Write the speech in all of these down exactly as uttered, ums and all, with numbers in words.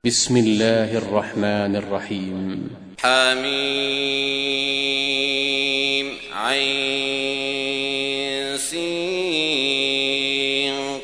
بسم الله الرحمن الرحيم. حميم عين سين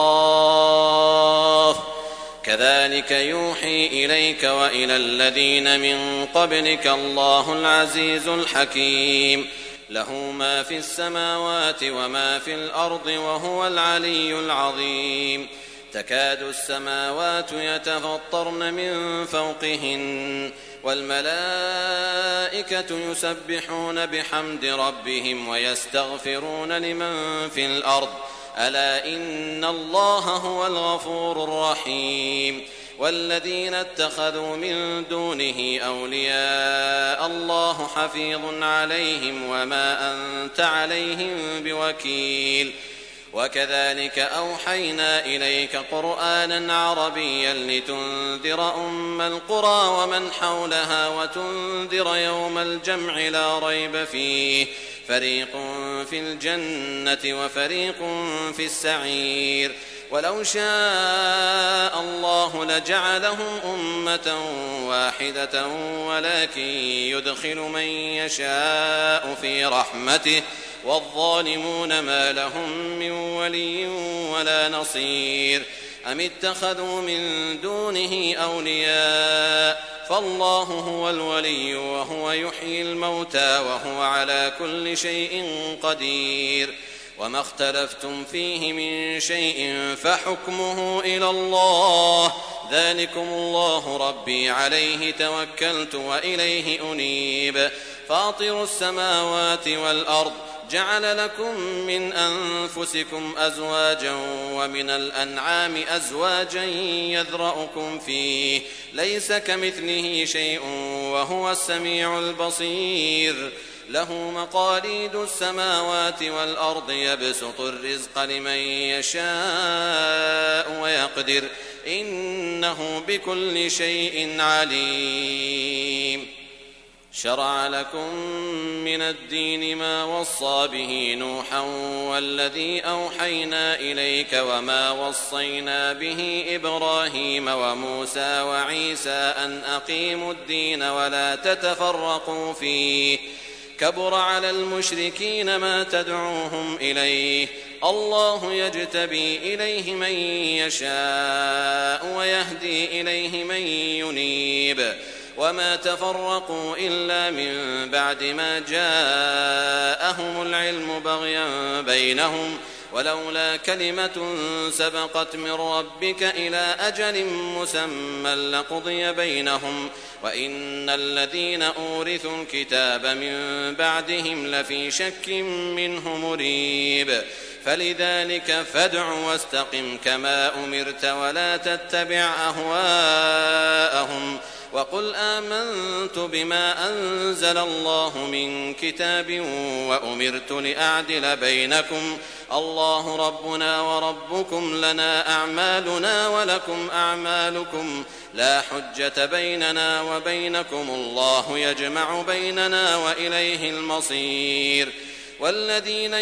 قاف كذلك يوحي إليك وإلى الذين من قبلك الله العزيز الحكيم له ما في السماوات وما في الأرض وهو العلي العظيم. تكاد السماوات يتفطرن من فوقهن والملائكة يسبحون بحمد ربهم ويستغفرون لمن في الأرض ألا إن الله هو الغفور الرحيم. والذين اتخذوا من دونه أولياء الله حفيظ عليهم وما أنت عليهم بوكيل. وكذلك أوحينا إليك قرآنا عربيا لتنذر أم القرى ومن حولها وتنذر يوم الجمع لا ريب فيه فريق في الجنة وفريق في السعير. ولو شاء الله لجعلهم أمة واحدة ولكن يدخل من يشاء في رحمته والظالمون ما لهم من ولي ولا نصير. أم اتخذوا من دونه أولياء فالله هو الولي وهو يحيي الموتى وهو على كل شيء قدير. وما اختلفتم فيه من شيء فحكمه إلى الله ذلكم الله ربي عليه توكلت وإليه أنيب. فاطر السماوات والأرض جعل لكم من أنفسكم أزواجا ومن الأنعام أزواجا يذرأكم فيه ليس كمثله شيء وهو السميع البصير. له مقاليد السماوات والأرض يبسط الرزق لمن يشاء ويقدر إنه بكل شيء عليم. شرع لكم من الدين ما وصى به نوحا والذي أوحينا إليك وما وصينا به إبراهيم وموسى وعيسى أن أقيموا الدين ولا تتفرقوا فيه كبر على المشركين ما تدعوهم إليه الله يجتبي إليه من يشاء ويهدي إليه من ينيب. وما تفرقوا إلا من بعد ما جاءهم العلم بغيا بينهم ولولا كلمة سبقت من ربك إلى أجل مسمى لقضي بينهم وإن الذين أورثوا الكتاب من بعدهم لفي شك منه مريب. فلذلك فادع واستقم كما أمرت ولا تتبع أهواءهم وقل آمنت بما أنزل الله من كتاب وأمرت لأعدل بينكم الله ربنا وربكم لنا أعمالنا ولكم أعمالكم لا حجة بيننا وبينكم الله يجمع بيننا وإليه المصير. والذين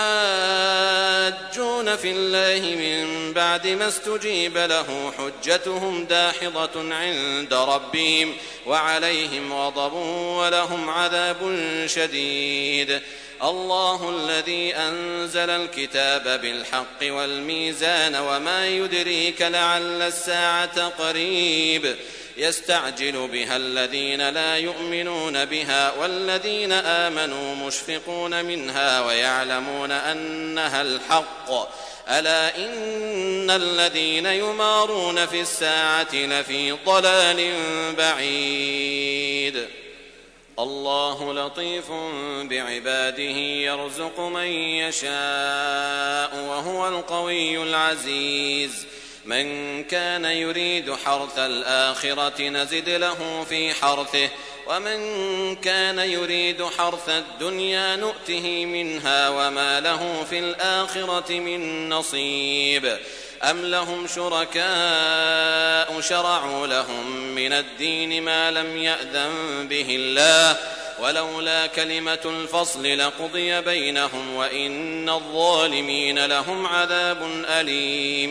يحاجون في الله من بعد ما استجيب له حجتهم داحضة عند ربهم وعليهم غضب ولهم عذاب شديد. الله الذي أنزل الكتاب بالحق والميزان وما يدريك لعل الساعة قريب يستعجل بها الذين لا يؤمنون بها والذين آمنوا مشفقون منها ويعلمون أنها الحق ألا إن الذين يمارون في الساعة لفي ضلال بعيد. الله لطيف بعباده يرزق من يشاء وهو القوي العزيز. من كان يريد حرث الآخرة نزد له في حرثه ومن كان يريد حرث الدنيا نؤته منها وما له في الآخرة من نصيب. أم لهم شركاء شرعوا لهم من الدين ما لم يأذن به الله ولولا كلمة الفصل لقضي بينهم وإن الظالمين لهم عذاب أليم.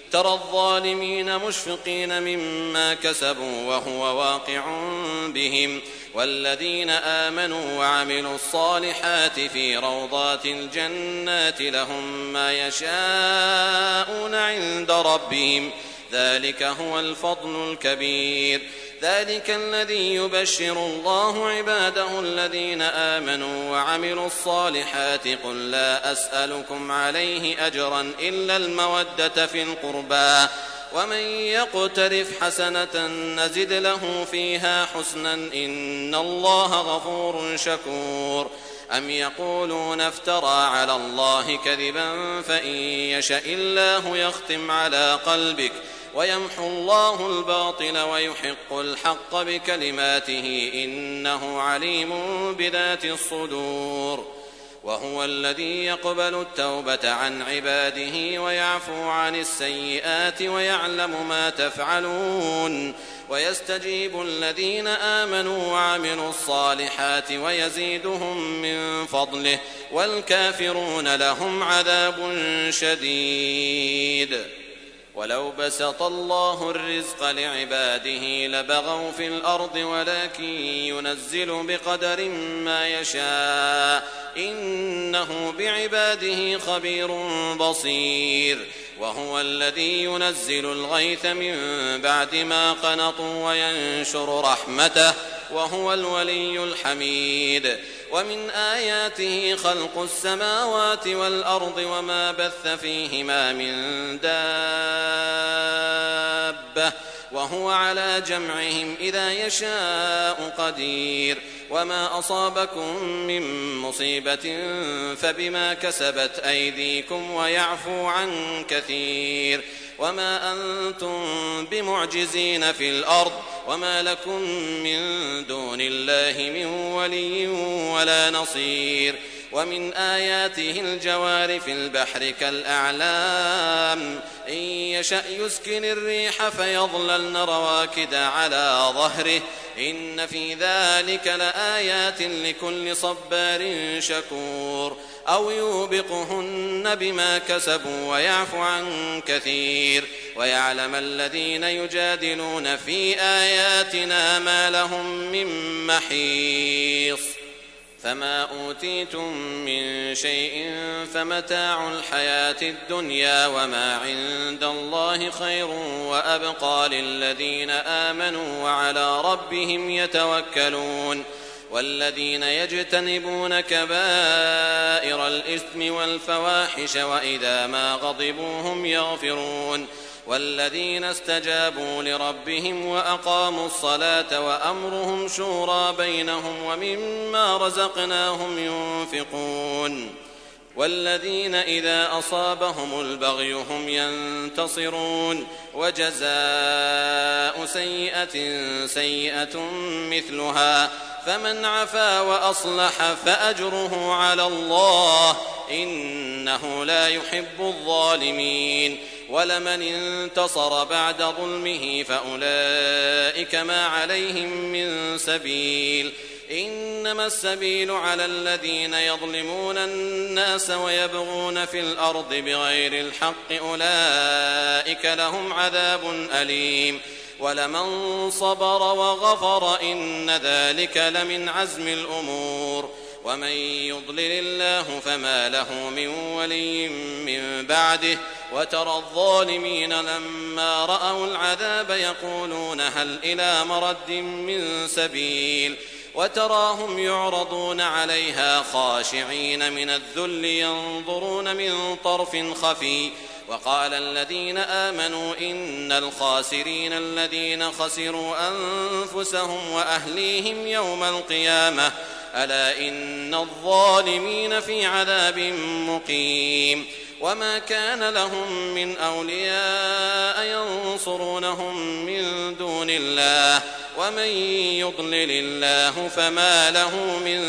ترى الظالمين مشفقين مما كسبوا وهو واقع بهم والذين آمنوا وعملوا الصالحات في روضات الجنات لهم ما يشاءون عند ربهم ذلك هو الفضل الكبير ذلك الذي يبشر الله عباده الذين آمنوا وعملوا الصالحات قل لا أسألكم عليه أجرا إلا المودة في القربى ومن يقترف حسنة نزد له فيها حسنا إن الله غفور شكور أم يقولون افترى على الله كذبا فإن يشأ الله يختم على قلبك ويمحو الله الباطل ويحق الحق بكلماته إنه عليم بذات الصدور وهو الذي يقبل التوبة عن عباده ويعفو عن السيئات ويعلم ما تفعلون ويستجيب الذين آمنوا وعملوا الصالحات ويزيدهم من فضله والكافرون لهم عذاب شديد ولو بسط الله الرزق لعباده لبغوا في الأرض ولكن ينزل بقدر ما يشاء إنه بعباده خبير بصير وهو الذي ينزل الغيث من بعد ما قنطوا وينشر رحمته وهو الولي الحميد ومن آياته خلق السماوات والأرض وما بث فيهما من دابة وهو على جمعهم إذا يشاء قدير وما أصابكم من مصيبة فبما كسبت أيديكم ويعفو عن كثير وما أنتم بمعجزين في الأرض وما لكم من دون الله من ولي ولا نصير ومن آياته الجوار في البحر كالأعلام إن يشأ يسكن الريح فيظللن رواكد على ظهره إن في ذلك لآيات لكل صبار شكور أو يوبقهن بما كسبوا ويعفو عن كثير ويعلم الذين يجادلون في آياتنا ما لهم من محيص فما أوتيتم من شيء فمتاع الحياة الدنيا وما عند الله خير وأبقى للذين آمنوا وعلى ربهم يتوكلون والذين يجتنبون كبائر الإثم والفواحش وإذا ما غضبوا هم يغفرون والذين استجابوا لربهم وأقاموا الصلاة وأمرهم شورى بينهم ومما رزقناهم ينفقون والذين إذا أصابهم البغي هم ينتصرون وجزاء سيئة سيئة مثلها فمن عفا وأصلح فأجره على الله إنه لا يحب الظالمين ولمن انتصر بعد ظلمه فأولئك ما عليهم من سبيل إنما السبيل على الذين يظلمون الناس ويبغون في الأرض بغير الحق أولئك لهم عذاب أليم ولمن صبر وغفر إن ذلك لمن عزم الأمور ومن يضلل الله فما له من ولي من بعده وترى الظالمين لما رأوا العذاب يقولون هل إلى مرد من سبيل وتراهم يعرضون عليها خاشعين من الذل ينظرون من طرف خفي وقال الذين آمنوا إن الخاسرين الذين خسروا أنفسهم وأهليهم يوم القيامة ألا إن الظالمين في عذاب مقيم وما كان لهم من أولياء ينصرونهم من دون الله ومن يضلل الله فما له من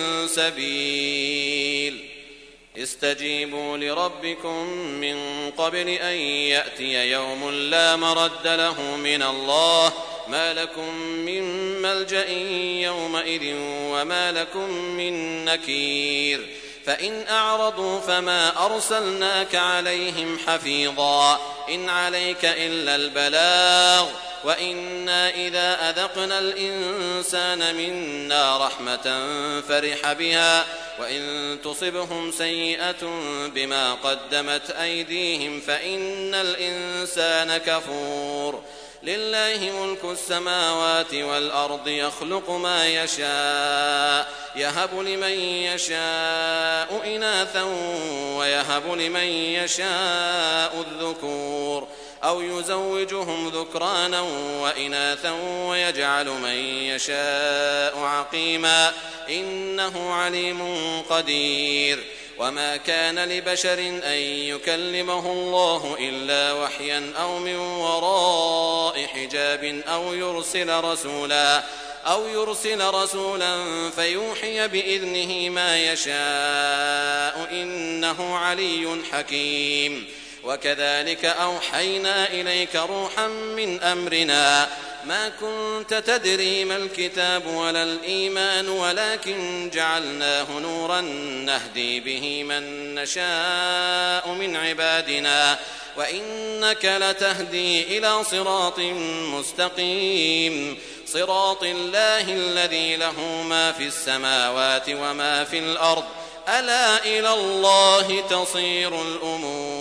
سبيل استجيبوا لربكم من قبل أن يأتي يوم لا مرد له من الله ما لكم من ملجأ يومئذ وما لكم من نكير فإن أعرضوا فما أرسلناك عليهم حفيظا إن عليك إلا البلاغ وإنا إذا أذقنا الإنسان منا رحمة فرح بها وإن تصبهم سيئة بما قدمت أيديهم فإن الإنسان كفور لله ملك السماوات والأرض يخلق ما يشاء يهب لمن يشاء إناثا ويهب لمن يشاء الذكور أو يزوجهم ذكرانا وإناثا ويجعل من يشاء عقيما إنه عليم قدير وما كان لبشر أن يكلمه الله إلا وحيا أو من وراء حجاب أو يرسل رسولا أو يرسل رسولا فيوحي بإذنه ما يشاء إنه علي حكيم وكذلك أوحينا إليك روحا من أمرنا ما كنت تدري ما الكتاب ولا الإيمان ولكن جعلناه نورا نهدي به من نشاء من عبادنا وإنك لتهدي إلى صراط مستقيم صراط الله الذي له ما في السماوات وما في الأرض ألا إلى الله تصير الأمور